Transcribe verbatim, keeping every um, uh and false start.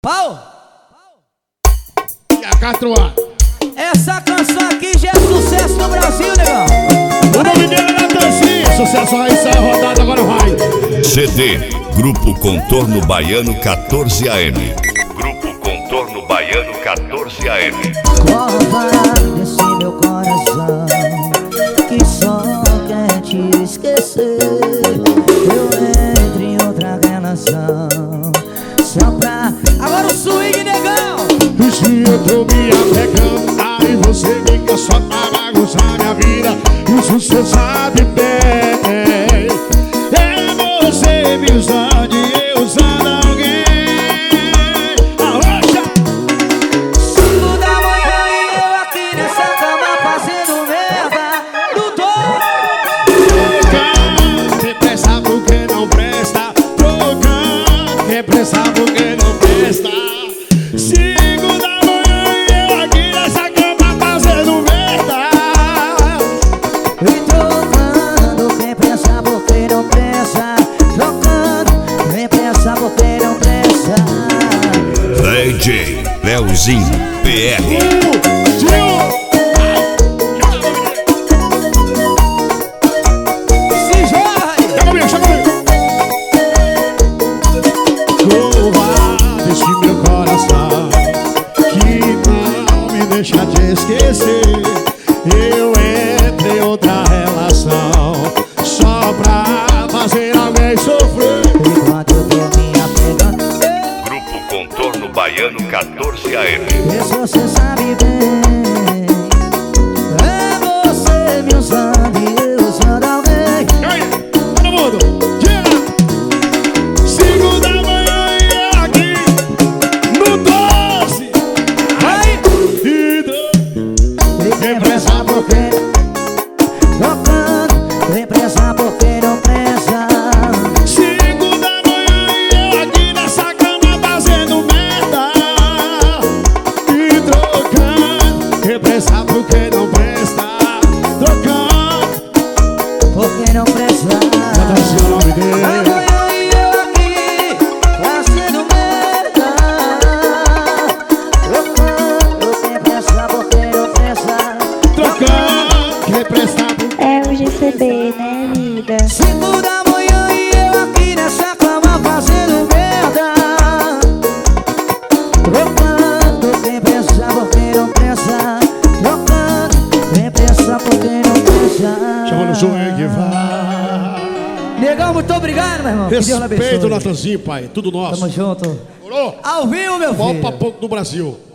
Pau! E a quatro A. Essa canção aqui já é sucesso no Brasil, negão. O nome dele é Natanzinho. Sucesso aí, sai a rodada, agora vai. C D Grupo Contorno Baiano quatorze A M. Grupo Contorno Baiano quatorze A M. Corra desse meu coração que só quer te esquecer. Eu entro em outra relação só pra... Agora o swing, negão. Se eu tô me apegando, aí você fica só pra bagunçar minha vida. Isso você sabe bem. É você me usando e eu usando alguém. Arrocha! Cinco da manhã e eu aqui nessa cama fazendo merda. No Trocando, quem presta porque não presta. Trocando, quem presta porque não presta. Cinco da manhã e eu aqui nessa cama fazendo merda. E trocando, quem pensa porque não pensa. Trocando, quem pensa porque não pensa. D J Leozinho P R. Se joga aí. Chega comigo, chega comigo. Corra desse meu coração que não me deixa te esquecer. Eu entrei em outra relação só pra fazer alguém sofrer. Enquanto eu tô me apegando, Grupo Contorno Baiano quatorze A M. isso você sabe bem. É você me usando e eu usando alguém. E aí, todo mundo, tira! Cinco da manhã e eu aqui no doze. Vai. E do... E quem pensa porque trocando, quem pensa porque não pensa. Cinco da manhã e eu aqui nessa cama fazendo merda. E trocando, quem presta porque não presta. Trocando, Porque não presta. Natanzinho é o nome dele. Amanhã e eu aqui fazendo merda. Trocando, quem pensa porque não pensa. Trocando, quem presta porque É o G C B, né, vida? Cinco da manhã e eu aqui nessa cama fazendo merda. Trocando, quem pensa porque não pensa. Trocando, quem pensa porque não pensa. chama no swing, vai. Negão, muito obrigado, meu irmão. Que Deus lhe Respeito o abençoe. Natanzinho, pai. Tudo nosso. Tamo junto. Morou? Ao vivo, meu Pau filho. pra pouco no Brasil.